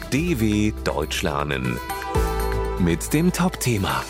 DW Deutsch lernen mit dem Top-Thema.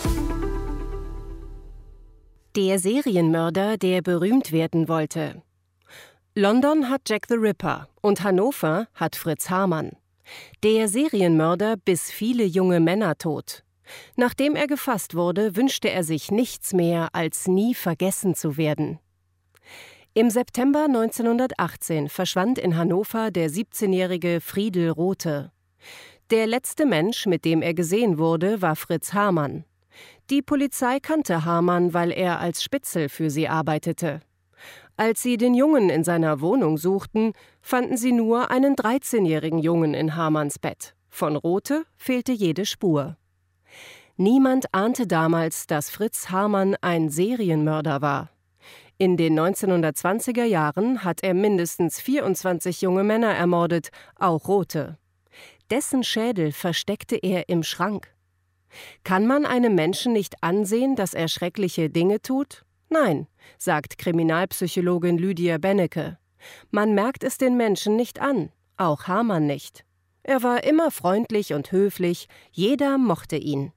Der Serienmörder, der berühmt werden wollte. London hat Jack the Ripper und Hannover hat Fritz Hamann. Der Serienmörder biss viele junge Männer tot. Nachdem er gefasst wurde, wünschte er sich nichts mehr, als nie vergessen zu werden. Im September 1918 verschwand in Hannover der 17-jährige Friedel Rothe. Der letzte Mensch, mit dem er gesehen wurde, war Fritz Hamann. Die Polizei kannte Hamann, weil er als Spitzel für sie arbeitete. Als sie den Jungen in seiner Wohnung suchten, fanden sie nur einen 13-jährigen Jungen in Hamanns Bett. Von Rothe fehlte jede Spur. Niemand ahnte damals, dass Fritz Hamann ein Serienmörder war. In den 1920er Jahren hat er mindestens 24 junge Männer ermordet, auch Rothe. Dessen Schädel versteckte er im Schrank. Kann man einem Menschen nicht ansehen, dass er schreckliche Dinge tut? Nein, sagt Kriminalpsychologin Lydia Bennecke. Man merkt es den Menschen nicht an, auch Hamann nicht. Er war immer freundlich und höflich, jeder mochte ihn.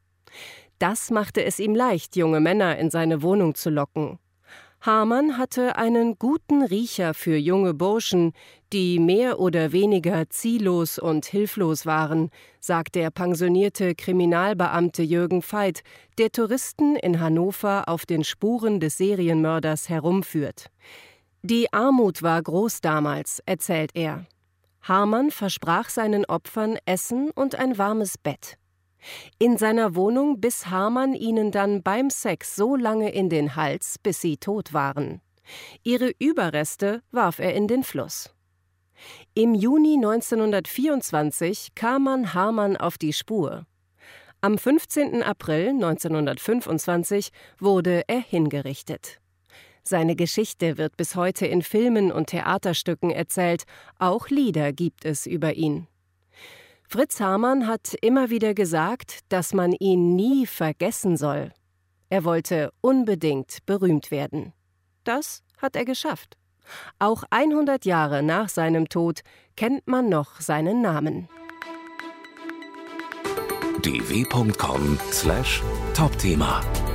Das machte es ihm leicht, junge Männer in seine Wohnung zu locken. Hamann hatte einen guten Riecher für junge Burschen, die mehr oder weniger ziellos und hilflos waren, sagt der pensionierte Kriminalbeamte Jürgen Veit, der Touristen in Hannover auf den Spuren des Serienmörders herumführt. Die Armut war groß damals, erzählt er. Hamann versprach seinen Opfern Essen und ein warmes Bett. In seiner Wohnung biss Hamann ihnen dann beim Sex so lange in den Hals, bis sie tot waren. Ihre Überreste warf er in den Fluss. Im Juni 1924 kam man Hamann auf die Spur. Am 15. April 1925 wurde er hingerichtet. Seine Geschichte wird bis heute in Filmen und Theaterstücken erzählt, auch Lieder gibt es über ihn. Fritz Hamann hat immer wieder gesagt, dass man ihn nie vergessen soll. Er wollte unbedingt berühmt werden. Das hat er geschafft. Auch 100 Jahre nach seinem Tod kennt man noch seinen Namen. dw.com/Topthema